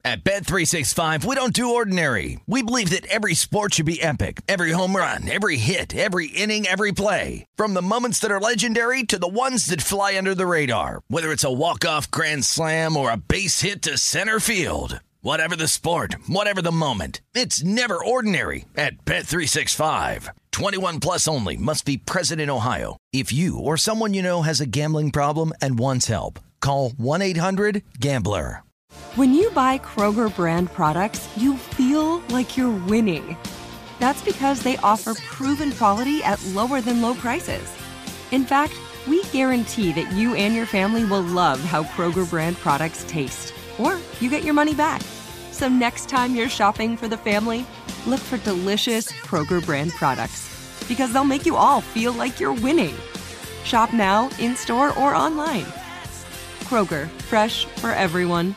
At Bet365, we don't do ordinary. We believe that every sport should be epic. Every home run, every hit, every inning, every play. From the moments that are legendary to the ones that fly under the radar. Whether it's a walk-off grand slam or a base hit to center field. Whatever the sport, whatever the moment. It's never ordinary at Bet365. 21 plus only. Must be present in Ohio. If you or someone you know has a gambling problem and wants help, call 1-800-GAMBLER. When you buy Kroger brand products, you feel like you're winning. That's because they offer proven quality at lower than low prices. In fact, we guarantee that you and your family will love how Kroger brand products taste, or you get your money back. So next time you're shopping for the family, look for delicious Kroger brand products, because they'll make you all feel like you're winning. Shop now, in-store, or online. Kroger, fresh for everyone.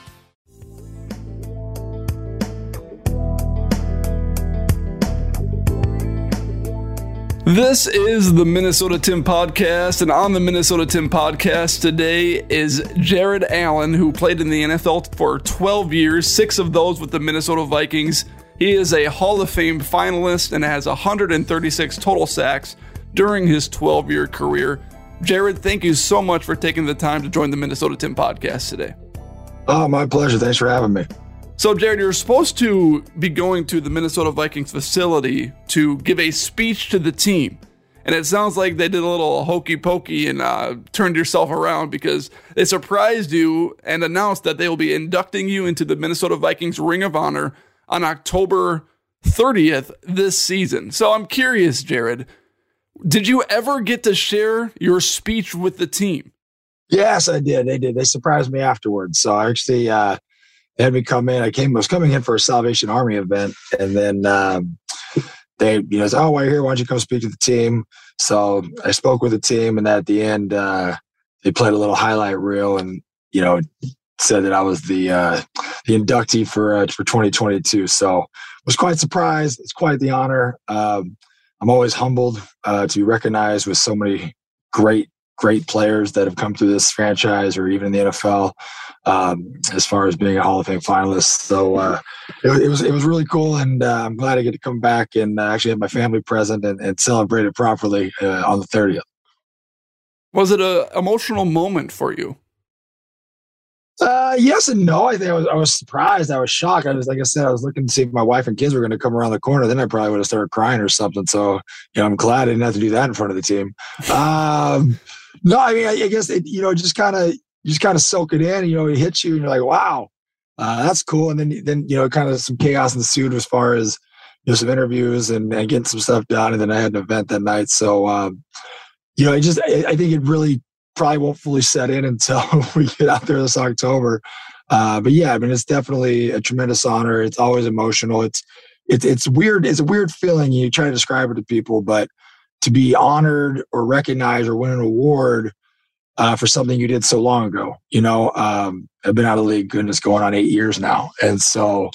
This is the Minnesota Tim Podcast, and on the Minnesota Tim Podcast today is Jared Allen, who played in the NFL for 12 years, 6 of those with the Minnesota Vikings. He is a Hall of Fame finalist and has 136 total sacks during his 12-year career. Jared, thank you so much for taking the time to join the Minnesota Tim Podcast today. Oh, my pleasure. Thanks for having me. So, Jared, you're supposed to be going to the Minnesota Vikings facility to give a speech to the team. And it sounds like they did a little hokey pokey and turned yourself around because they surprised you and announced that they will be inducting you into the Minnesota Vikings Ring of Honor on October 30th this season. So I'm curious, Jared, did you ever get to share your speech with the team? Yes, I did. They did. They surprised me afterwards. So I actually they had me come in. I was coming in for a Salvation Army event, and then they said, "Oh, while you're here, why don't you come speak to the team?" So I spoke with the team, and at the end, they played a little highlight reel, and said that I was the inductee for 2022. So I was quite surprised. It's quite the honor. I'm always humbled to be recognized with so many great players that have come through this franchise or even in the NFL, as far as being a Hall of Fame finalist. So it was really cool, and I'm glad I get to come back and actually have my family present and celebrate it properly on the 30th. Was it an emotional moment for you? Yes and no. I think I was surprised. I was shocked. I was, like I said, I was looking to see if my wife and kids were going to come around the corner. Then I probably would have started crying or something. So, I'm glad I didn't have to do that in front of the team. No, I mean, I guess just kind of soak it in. It hits you, and you're like, wow, that's cool. And then kind of some chaos ensued as far as some interviews and getting some stuff done. And then I had an event that night. So, I think it really probably won't fully set in until we get out there this October. But yeah, I mean, it's definitely a tremendous honor. It's always emotional. It's weird. It's a weird feeling. You try to describe it to people, but to be honored or recognized or win an award for something you did so long ago. I've been out of the league, goodness, going on 8 years now. And so,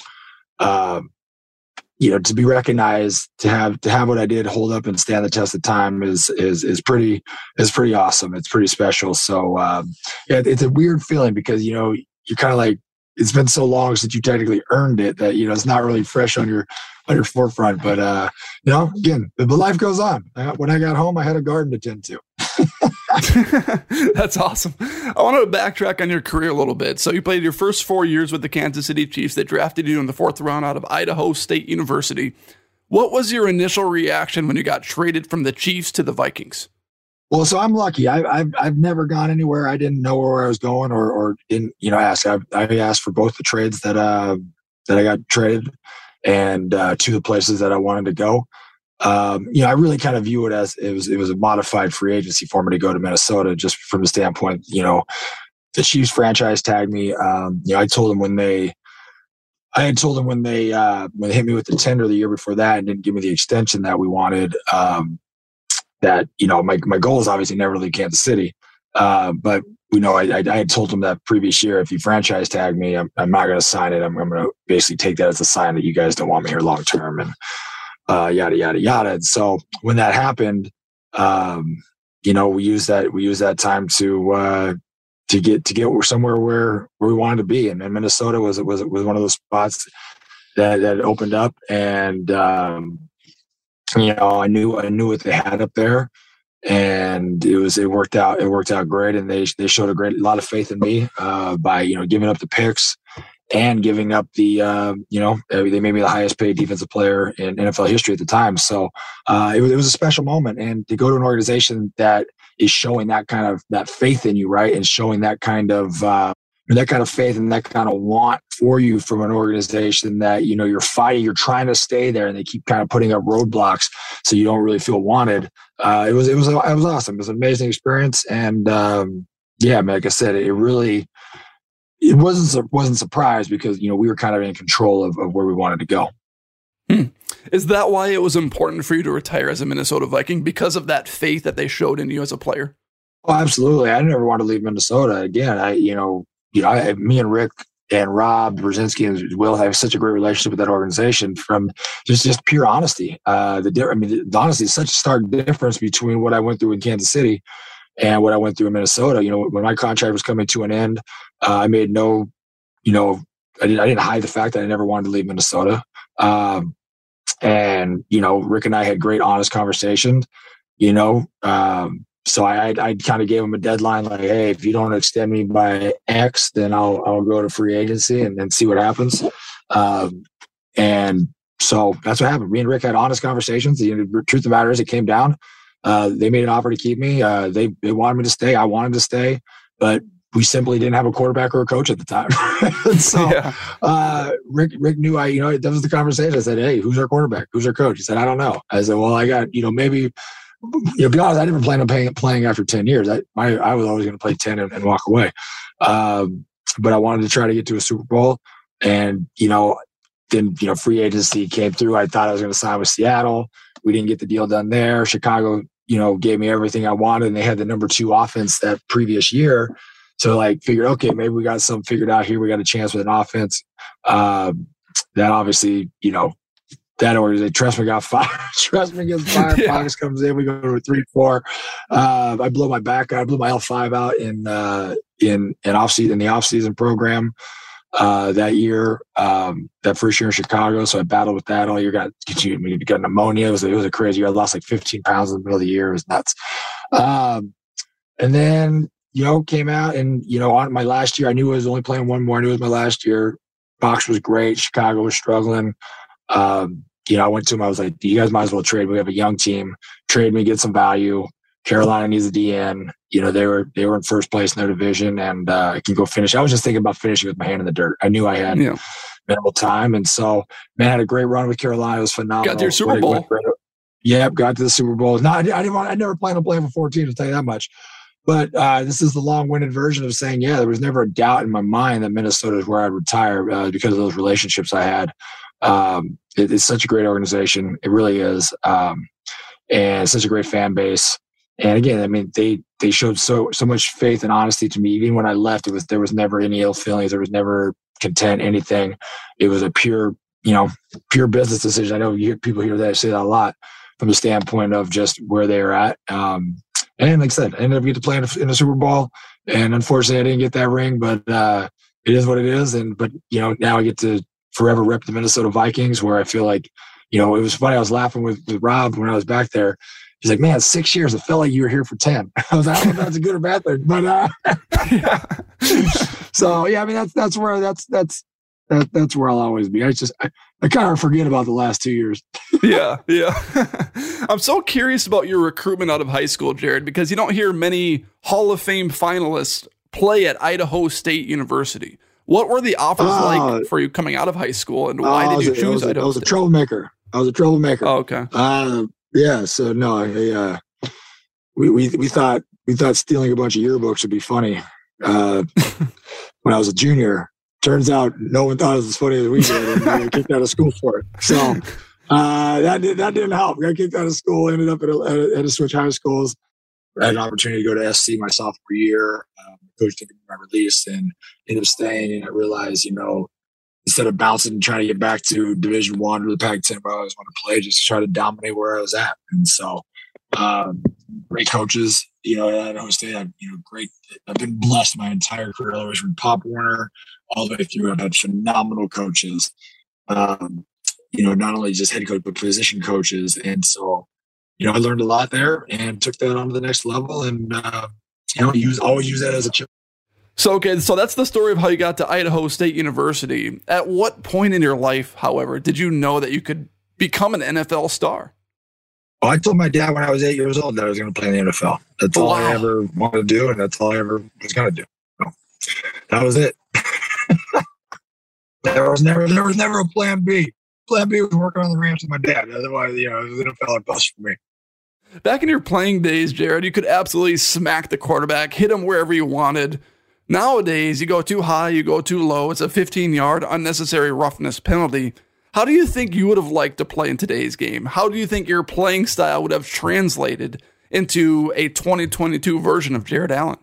to be recognized, to have what I did hold up and stand the test of time is pretty awesome. It's pretty special. So, it's a weird feeling because, you're kind of like, it's been so long since you technically earned it that, it's not really fresh on your forefront. But, again, the life goes on. When I got home, I had a garden to tend to. That's awesome. I want to backtrack on your career a little bit. So you played your first 4 years with the Kansas City Chiefs. They drafted you in the 4th round out of Idaho State University. What was your initial reaction when you got traded from the Chiefs to the Vikings? Well, so I'm lucky. I've never gone anywhere. I didn't know where I was going or didn't ask. I asked for both the trades that I got traded and to the places that I wanted to go. I really kind of view it as it was a modified free agency for me to go to Minnesota, just from the standpoint, the Chiefs franchise tagged me. I told them when they hit me with the tender the year before that and didn't give me the extension that we wanted, that, my goal is obviously never leave Kansas City. But I had told them that previous year, if you franchise tag me, I'm not going to sign it. I'm going to basically take that as a sign that you guys don't want me here long term. And yada, yada, yada. And so when that happened, we used that time to get somewhere where we wanted to be. And Minnesota was one of those spots that opened up, and I knew what they had up there, and it worked out great. And they showed a lot of faith in me by giving up the picks and giving up the they made me the highest paid defensive player in NFL history at the time. So it was a special moment, and to go to an organization that is showing that faith in you, right, and showing that kind of faith and that kind of want for you from an organization that you're fighting, you're trying to stay there, and they keep kind of putting up roadblocks so you don't really feel wanted. It was awesome. It was an amazing experience, and like I said, it wasn't surprised because we were kind of in control of where we wanted to go. Is that why it was important for you to retire as a Minnesota Viking, because of that faith that they showed in you as a player? Oh, absolutely. I never want to leave Minnesota again. Me and Rick and Rob Brzezinski and Will have such a great relationship with that organization from just pure honesty. The honesty is such a stark difference between what I went through in Kansas City and what I went through in Minnesota. When my contract was coming to an end, I made I didn't hide the fact that I never wanted to leave Minnesota. And Rick and I had great, honest conversations, so I kind of gave him a deadline, like, hey, if you don't extend me by X, then I'll go to free agency and then see what happens. And so that's what happened. Me and Rick had honest conversations. The truth of the matter is, it came down. They made an offer to keep me. They wanted me to stay. I wanted to stay, but we simply didn't have a quarterback or a coach at the time. So Rick knew that was the conversation. I said, hey, who's our quarterback? Who's our coach? He said, I don't know. I said, well, I got, maybe, to be honest, I never planned on playing after 10 years. I was always going to play 10 and walk away. But I wanted to try to get to a Super Bowl. And, then, free agency came through. I thought I was going to sign with Seattle. We didn't get the deal done there. Chicago, gave me everything I wanted, and they had the number 2 offense that previous year. So figured, okay, maybe we got something figured out here. We got a chance with an offense. That obviously, that organization, Trestman got fired. Trestman gets fired. Fox comes in. We go to a 3-4. I blow my back out. I blew my L5 out in the offseason program that year, that first year in Chicago. So I battled with that all year. Got pneumonia. It was a crazy year. I lost 15 pounds in the middle of the year. It was nuts. And then, came out and, on my last year, I knew I was only playing one more. I knew it was my last year. Fox was great. Chicago was struggling. I went to him. I was like, you guys might as well trade. We have a young team. Trade me, get some value. Carolina needs a DN. They were in first place in their division, and I can go finish. I was just thinking about finishing with my hand in the dirt. I knew I had minimal time, and so I had a great run with Carolina. It was phenomenal. Got to your Super Bowl. Yep, got to the Super Bowl. No, I never planned on playing for 14. To tell you that much. But this is the long-winded version of saying, there was never a doubt in my mind that Minnesota is where I'd retire because of those relationships I had. It's such a great organization. It really is. And such a great fan base. And again, they showed so much faith and honesty to me. Even when I left, there was never any ill feelings. There was never content, anything. It was a pure business decision. I know people hear that, say that a lot from the standpoint of just where they are at. And like I said, I ended up getting to play in the Super Bowl, and unfortunately, I didn't get that ring. But it is what it is. But now I get to forever rep the Minnesota Vikings, where I feel like, it was funny. I was laughing with Rob when I was back there. He's like, man, 6 years. It felt like you were here for 10. I was like, I don't know if that's a good or bad thing, but so that's where I'll always be. I kind of forget about the last 2 years. Yeah. I'm so curious about your recruitment out of high school, Jared, because you don't hear many Hall of Fame finalists play at Idaho State University. What were the offers like for you coming out of high school, and why did you choose Idaho State? I was a troublemaker. Oh, okay. Yeah. So no, we thought stealing a bunch of yearbooks would be funny when I was a junior. Turns out no one thought it was as funny as we did, and we got kicked out of school for it. So that didn't help. We got kicked out of school, ended up at a switch high schools. I had an opportunity to go to SC my sophomore year. Coach took my release and ended up staying. And I realized, instead of bouncing and trying to get back to Division I or the Pac-10 where I always wanted to play, just to try to dominate where I was at. And so great coaches, at Ohio State. I've been blessed my entire career. I was from Pop Warner all the way through. I've had phenomenal coaches. Not only just head coach, but position coaches. And so, I learned a lot there and took that on to the next level and, always use that as a chip. So that's the story of how you got to Idaho State University. At what point in your life, however, did you know that you could become an NFL star? Oh, I told my dad when I was 8 years old that I was going to play in the NFL. That's all I ever wanted to do, and that's all I ever was going to do. So that was it. There was never a plan B. Plan B was working on the ranch with my dad. Otherwise, it was an NFL bust for me. Back in your playing days, Jared, you could absolutely smack the quarterback, hit him wherever you wanted. Nowadays, you go too high, you go too low. It's a 15-yard unnecessary roughness penalty. How do you think you would have liked to play in today's game? How do you think your playing style would have translated into a 2022 version of Jared Allen?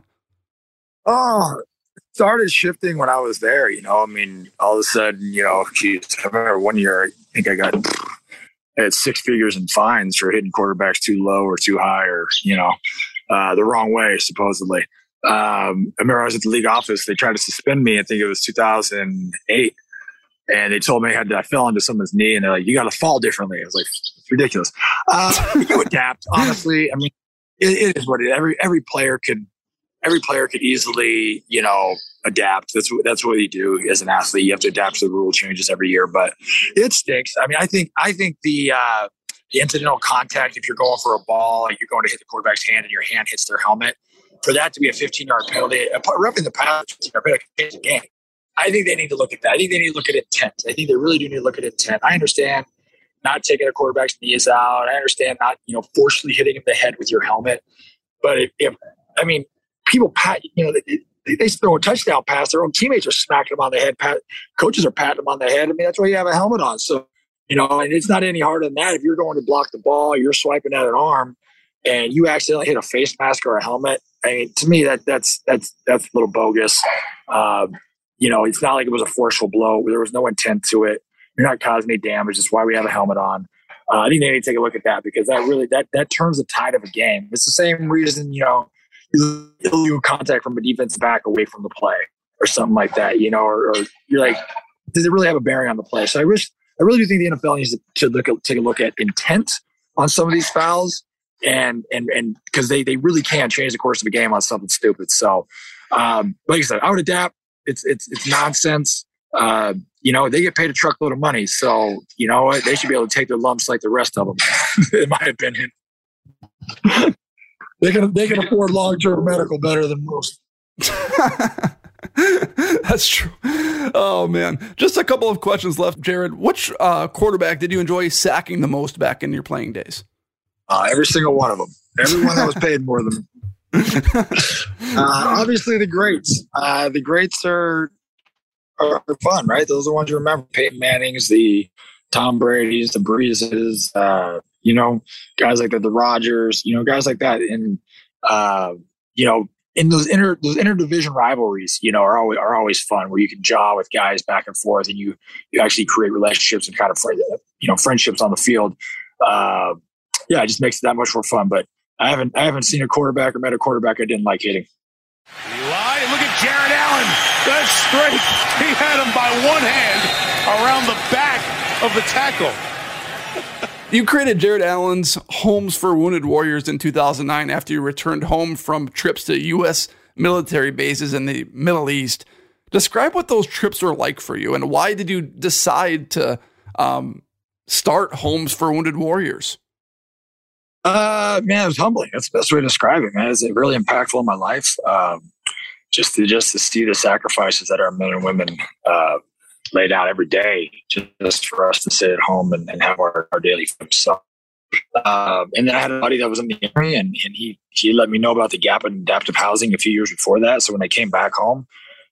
Oh, it started shifting when I was there. All of a sudden, I remember one year, I think I had 6 figures in fines for hitting quarterbacks too low or too high or, the wrong way, supposedly. I remember I was at the league office. They tried to suspend me. I think it was 2008. And they told me I fell into someone's knee and they're like, you got to fall differently. I was like, it's ridiculous. You adapt, honestly. It is what it is. Every player could easily, adapt. That's what you do as an athlete. You have to adapt to the rule changes every year, but it stinks. I think the incidental contact, if you're going for a ball, like you're going to hit the quarterback's hand and your hand hits their helmet, for that to be a 15-yard penalty, roughing the pass, 15-yard penalty can change the game. I think they need to look at that. I think they need to look at intent. I think they really do need to look at intent. I understand not taking a quarterback's knees out. I understand not, forcefully hitting him in the head with your helmet. But people pat, they throw a touchdown pass. Their own teammates are smacking them on the head. Coaches are patting them on the head. That's why you have a helmet on. So, and it's not any harder than that. If you're going to block the ball, you're swiping at an arm, and you accidentally hit a face mask or a helmet. To me, that's a little bogus. It's not like it was a forceful blow. There was no intent to it. You're not causing any damage. That's why we have a helmet on. I think they need to take a look at that because that turns the tide of a game. It's the same reason, illegal contact from a defensive back away from the play or something like that, or you're like, does it really have a bearing on the play? So I really do think the NFL needs to take a look at intent on some of these fouls and because they really can change the course of a game on something stupid. So, like I said, I would adapt. It's nonsense. They get paid a truckload of money. So, they should be able to take their lumps like the rest of them, in my opinion. They can afford long-term medical better than most. That's true. Oh, man. Just a couple of questions left, Jared. Which quarterback did you enjoy sacking the most back in your playing days? Every single one of them. Everyone that was paid more than obviously the greats. The greats are fun, right? Those are the ones you remember. Peyton Manning's, the Tom Brady's, the Breezes, guys like the Rodgers, guys like that. And in those interdivision rivalries, are always fun where you can jaw with guys back and forth and you actually create relationships and kind of friendships on the field. It just makes it that much more fun. But I haven't seen a quarterback or met a quarterback I didn't like hitting. Eli, look at Jared Allen. That's straight. He had him by one hand around the back of the tackle. You created Jared Allen's Homes for Wounded Warriors in 2009 after you returned home from trips to U.S. military bases in the Middle East. Describe what those trips were like for you, and why did you decide to start Homes for Wounded Warriors? Man, it was humbling. That's the best way to describe it, man. It's really impactful in my life. Just to see the sacrifices that our men and women laid out every day just for us to sit at home and have our daily food. So, and then I had a buddy that was in the area, and he let me know about the gap in adaptive housing a few years before that. So when I came back home,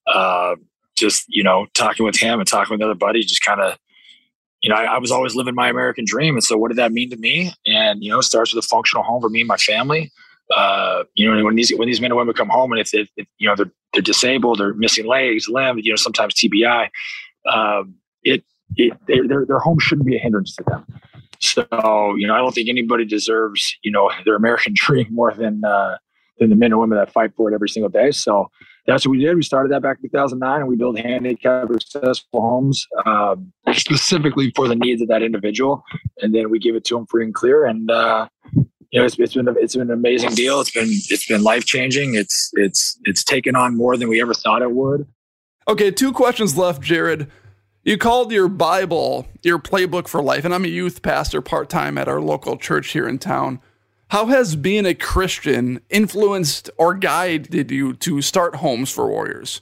talking with him and talking with other buddies, just kind of, I was always living my American dream. And so what did that mean to me? And, it starts with a functional home for me and my family. When these men and women come home and if they're disabled or missing legs, limbs, sometimes TBI, their home shouldn't be a hindrance to them. So, I don't think anybody deserves, their American dream more than the men and women that fight for it every single day. So that's what we did. We started that back in 2009, and we built handicap accessible homes specifically for the needs of that individual. And then we give it to them free and clear. And, it's been an amazing deal. It's been life-changing. It's taken on more than we ever thought it would. Okay, 2 questions left, Jared. You called your Bible your playbook for life, and I'm a youth pastor part-time at our local church here in town. How has being a Christian influenced or guided you to start Homes for Warriors?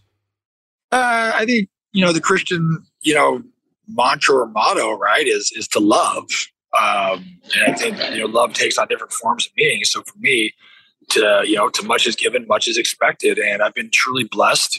I think, the Christian, mantra or motto, right, is to love. And I think, love takes on different forms of meaning. So for me, to much is given, much is expected. And I've been truly blessed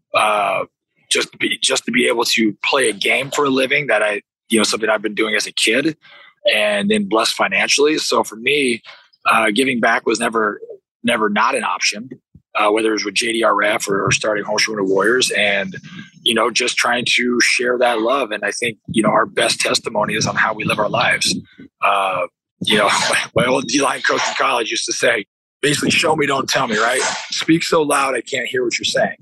just to be able to play a game for a living that something I've been doing as a kid, and then blessed financially. So for me, giving back was never not an option, whether it was with JDRF or starting Homes for Warriors, and, just trying to share that love. And I think, our best testimony is on how we live our lives. My old D-line coach in college used to say, basically, show me, don't tell me, right? Speak so loud I can't hear what you're saying.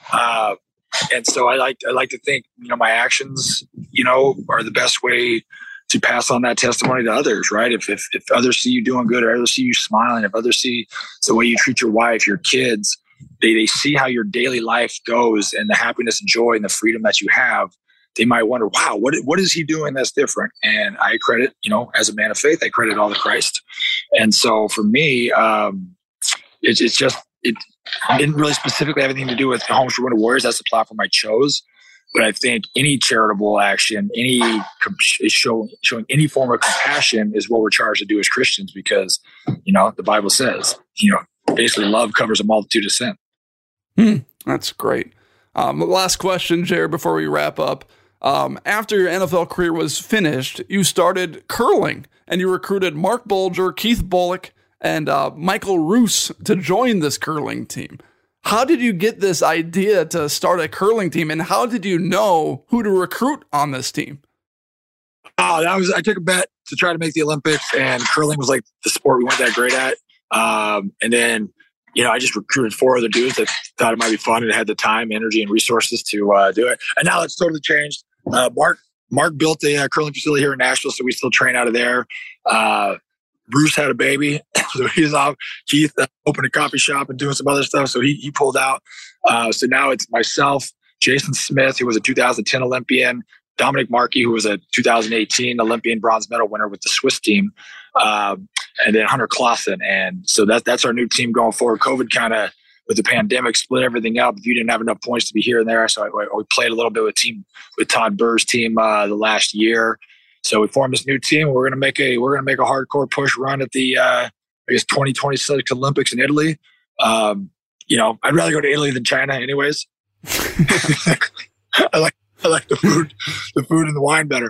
And so I like to think, my actions, are the best way to pass on that testimony to others, right? If others see you doing good, or others see you smiling, if others see the way you treat your wife, your kids, they see how your daily life goes and the happiness and joy and the freedom that you have, they might wonder, wow, what is he doing that's different? And I credit, as a man of faith, I credit all to Christ. And so for me, it didn't really specifically have anything to do with the Homes for Winter Warriors. That's the platform I chose. But I think any charitable action, showing any form of compassion is what we're charged to do as Christians, because, the Bible says, basically love covers a multitude of sin. That's great. Last question, Jared, before we wrap up. After your NFL career was finished, you started curling, and you recruited Mark Bulger, Keith Bullock, and Michael Roos to join this curling team. How did you get this idea to start a curling team, and how did you know who to recruit on this team? I took a bet to try to make the Olympics, and curling was like the sport we weren't that great at. And then, I just recruited 4 other dudes that thought it might be fun and had the time, energy, and resources to do it. And now it's totally changed. Mark built a curling facility here in Nashville, so we still train out of there. Bruce had a baby, so he's off. Keith opened a coffee shop and doing some other stuff, so he pulled out. So now it's myself, Jason Smith, who was a 2010 Olympian, Dominic Markey, who was a 2018 Olympian bronze medal winner with the Swiss team, and then Hunter Clausen. And so that's our new team going forward. COVID kind of, with the pandemic, split everything up. If you didn't have enough points to be here and there, so we played a little bit with Todd Burr's team the last year. So we formed this new team. We're gonna make a hardcore push run at the 2026 Olympics in Italy. I'd rather go to Italy than China, anyways. I like the food and the wine better.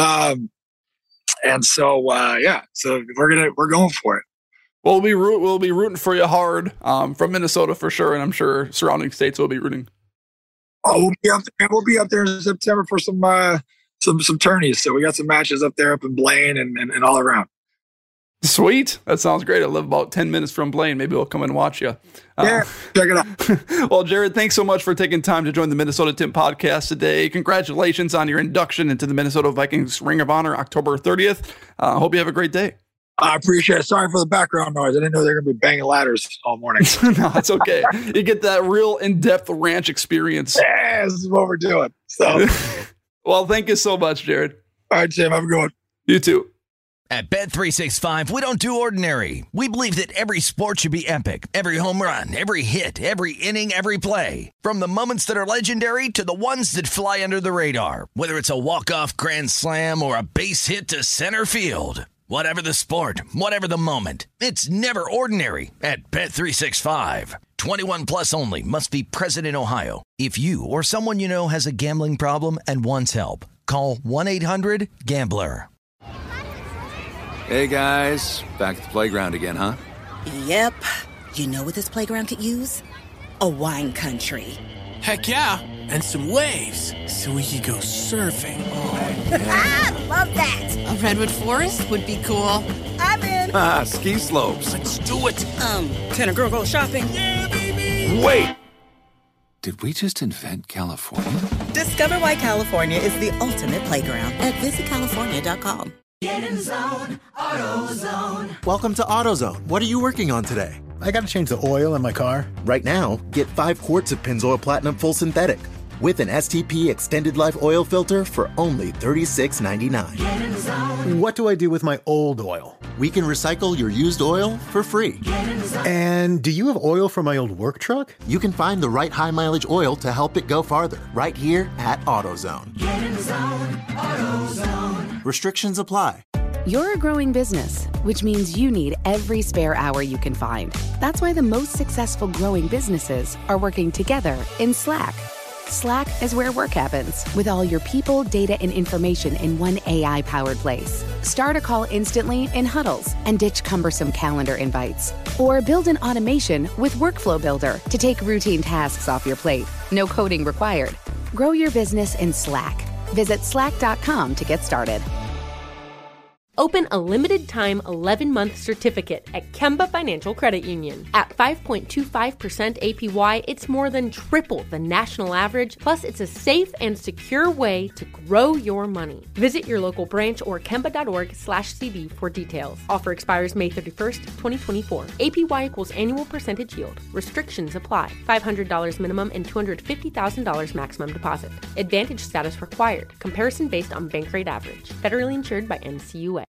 And so so we're going for it. We'll be rooting for you hard from Minnesota for sure, and I'm sure surrounding states will be rooting. Oh, we'll be up there in September for some tourneys. So we got some matches up there, up in Blaine and all around. Sweet. That sounds great. I live about 10 minutes from Blaine. Maybe we'll come and watch you. Yeah, check it out. Well, Jared, thanks so much for taking time to join the Minnesota Tim podcast today. Congratulations on your induction into the Minnesota Vikings Ring of Honor, October 30th. Hope you have a great day. I appreciate it. Sorry for the background noise. I didn't know they were going to be banging ladders all morning. No, it's okay. You get that real in-depth ranch experience. Yeah, this is what we're doing. So, well, thank you so much, Jared. All right, Tim, have a good one. You too. At Bet365, we don't do ordinary. We believe that every sport should be epic. Every home run, every hit, every inning, every play. From the moments that are legendary to the ones that fly under the radar. Whether it's a walk-off grand slam or a base hit to center field. Whatever the sport, whatever the moment. It's never ordinary at Bet365. 21 plus only. Must be present in Ohio. If you or someone you know has a gambling problem and wants help, call 1-800-GAMBLER. Hey, guys. Back at the playground again, huh? Yep. You know what this playground could use? A wine country. Heck yeah. And some waves so we could go surfing. Oh, yeah. Love that. A redwood forest would be cool. I'm in. Ski slopes. Let's do it. Can a girl go shopping? Yeah, baby. Wait! Did we just invent California? Discover why California is the ultimate playground at visitcalifornia.com. Get in zone, AutoZone. Welcome to AutoZone. What are you working on today? I got to change the oil in my car. Right now, get 5 quarts of Pennzoil Platinum Full Synthetic with an STP Extended Life Oil Filter for only $36.99. Get in zone. What do I do with my old oil? We can recycle your used oil for free. Get in zone. And do you have oil for my old work truck? You can find the right high-mileage oil to help it go farther right here at AutoZone. Get in zone, AutoZone. Restrictions apply. You're a growing business, which means you need every spare hour you can find. That's why the most successful growing businesses are working together in Slack. Slack is where work happens, with all your people, data, and information in one AI-powered place. Start a call instantly in huddles and ditch cumbersome calendar invites. Or build an automation with Workflow Builder to take routine tasks off your plate. No coding required. Grow your business in Slack. Visit slack.com to get started. Open a limited-time 11-month certificate at Kemba Financial Credit Union. At 5.25% APY, it's more than triple the national average, plus it's a safe and secure way to grow your money. Visit your local branch or kemba.org/cd for details. Offer expires May 31st, 2024. APY equals annual percentage yield. Restrictions apply. $500 minimum and $250,000 maximum deposit. Advantage status required. Comparison based on bank rate average. Federally insured by NCUA.